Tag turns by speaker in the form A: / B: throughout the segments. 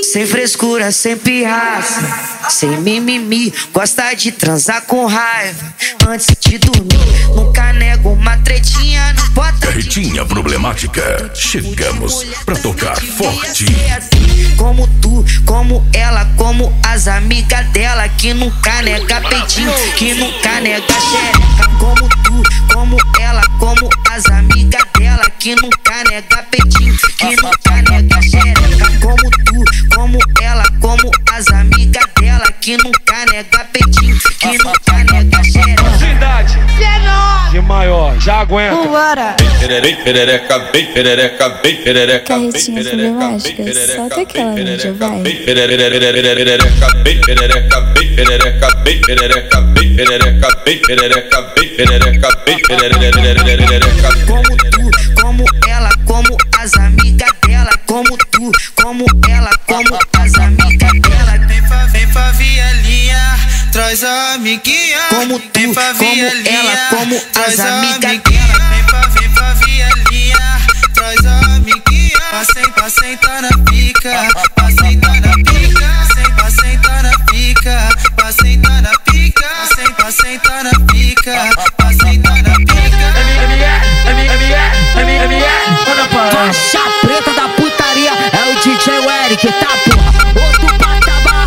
A: Sem frescura, sem pirraça, sem mimimi, gosta de transar com raiva antes de dormir. Nunca nego uma tretinha, não bota
B: Carretinha problemática, chegamos pra tocar forte.
A: Como tu, como ela, como as amigas dela, que nunca nega peitinho, que nunca nega xereca. Como tu, como ela, como as amigas dela, que nunca nega peitinho, que nunca nega xereca. Como tu, como ela, como as amigas dela, que nunca nega peitinho, que nunca nega xereca.
C: Cidade de maior, já aguenta.
D: Bora!
E: Perereca, bem perereca, bem perereca.
D: Carretinha problemática, solta aquela mídia, vai.
E: Perereca, bem perereca, bem perereca, bem perereca, bem perereca, bem perereca, bem perereca, bem perereca.
A: Como tu, como ela, como as amigas dela, como tu, como ela, como as amigas dela.
F: Vem pra vielinha, traz a amiguinha.
A: Como tu, como ela, como as amigas dela.
F: Vem pra vielinha, traz a amiguinha. Pra sentar na pica, pra sentar na pica. Pra sentar na pica, pra sentar na pica. Pra sentar na pica, pra sentar na pica.
A: Faixa preta da putaria é o DJ Eric, tá porra? Outro patamar.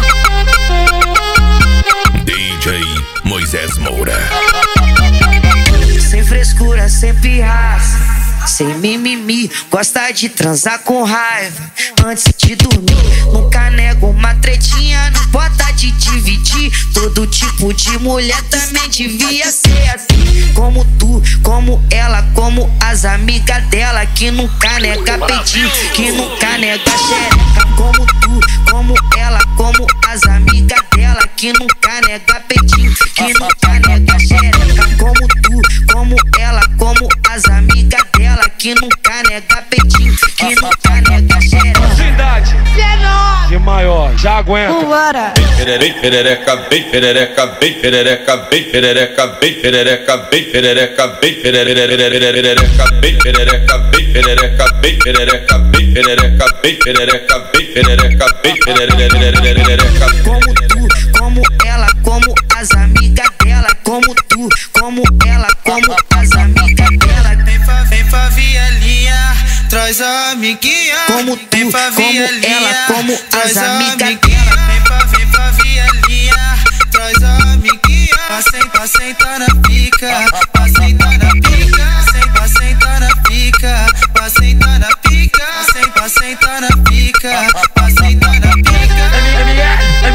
B: DJ Moisés Moura.
A: Sem frescura, sem pirraça, sem mimimi, gosta de transar com raiva antes de dormir. Nunca nego uma tretinha, não bota de dividir. Todo tipo de mulher também devia ser assim. Como tu, como ela, como as amigas dela, que nunca nega peitinho, que nunca nega xereca. Como tu, como ela, como as amigas dela, que nunca nega peitinho, que nunca nega xereca. Como tu, como ela, como as amigas dela, que nunca nega peitinho, que nunca nega xereca.
C: Cidade de maior, já aguenta.
D: Bora!
E: Perereca, bem perereca, bem perereca, bem perereca, bem perereca, bem perereca, bem perereca, bem perereca, bem perereca, bem perereca, bem perereca, bem perereca, bem perereca, bem perereca.
A: Como tu, como ela, como as amigas dela, como tu, como ela, como as amigas dela.
F: Vem pra vielinha, traz a amiguinha.
A: Como tu, como ela, como as amigas dela.
F: Vem pra vielinha, traz a amiguinha. Pra sentar na pica, pra sentar na pica. Pra sentar na pica, pra sentar na pica. Pra sentar na pica, pra sentar na pica.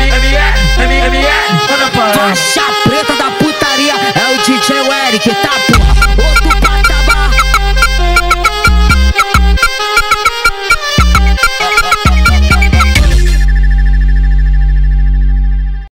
A: Faixa preta da putaria é o DJ Eric, tá